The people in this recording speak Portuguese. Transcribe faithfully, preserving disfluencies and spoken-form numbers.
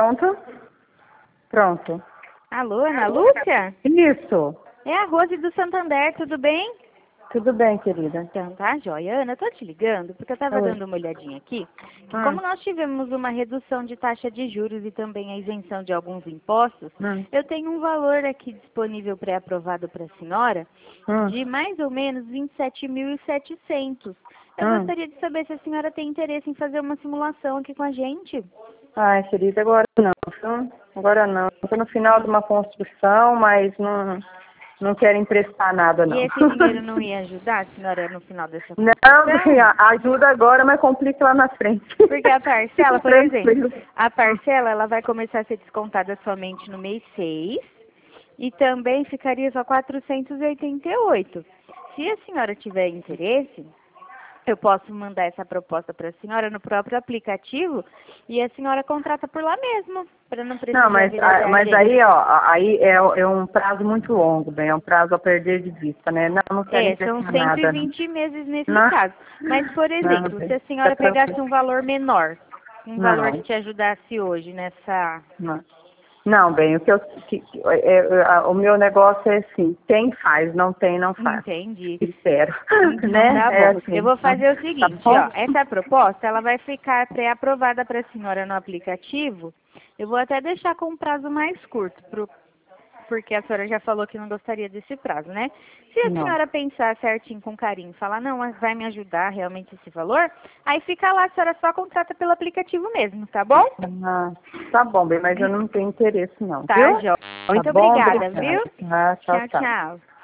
Pronto? Pronto. Alô, Ana Lúcia? Isso. É a Rose do Santander, tudo bem? Tudo bem, querida. Então, tá, joia. Ana, eu tô te ligando porque eu tava Oi. dando uma olhadinha aqui. Que Hum. como nós tivemos uma redução de taxa de juros e também a isenção de alguns impostos, Hum. eu tenho um valor aqui disponível pré-aprovado para a senhora Hum. de mais ou menos vinte e sete mil e setecentos. Eu Hum. gostaria de saber se a senhora tem interesse em fazer uma simulação aqui com a gente. Ai, querida, agora não. Viu? Agora não. Estou no final de uma construção, mas não, não quero emprestar nada, E não. esse dinheiro não ia ajudar a senhora no final dessa Não, construção? ajuda agora, mas complica lá na frente. Porque a parcela, Fica por exemplo, tranquilo. a parcela ela vai começar a ser descontada somente no mês seis e também ficaria só quatrocentos e oitenta e oito. Se a senhora tiver interesse, eu posso mandar essa proposta para a senhora no próprio aplicativo e a senhora contrata por lá mesmo, para não precisar Não, mas, vir até a- a mas gente. aí, ó, aí é, é um prazo muito longo, bem, é um prazo a perder de vista, né? Não, não quero É, são emprestar cento e nada. vinte meses nesse Não, caso. Mas, por não, exemplo, se bem, a fica senhora pegasse tranquilo. um valor menor, um valor que Não, te ajudasse hoje nessa... não. Não, bem, o que eu, que, que- é, é, a- o meu negócio é assim, tem faz, não tem, não faz. Entendi. Espero, Então né? tá É bom. assim, Eu vou tá, fazer o tá seguinte, bom? ó. Essa proposta, ela vai ficar pré-aprovada para a senhora no aplicativo. Eu vou até deixar com um prazo mais curto, pro, porque a senhora já falou que não gostaria desse prazo, né? Se a Não. senhora pensar certinho com carinho, falar, não, mas vai me ajudar realmente esse valor, aí fica lá, a senhora só contrata pelo aplicativo mesmo, tá bom? Ah, tá bom, bem, mas eu não tenho interesse não, Tá, viu? Jó. Tá Muito bom, obrigada, obrigada. viu? Ah, tchau, Tchau, tchau. tchau.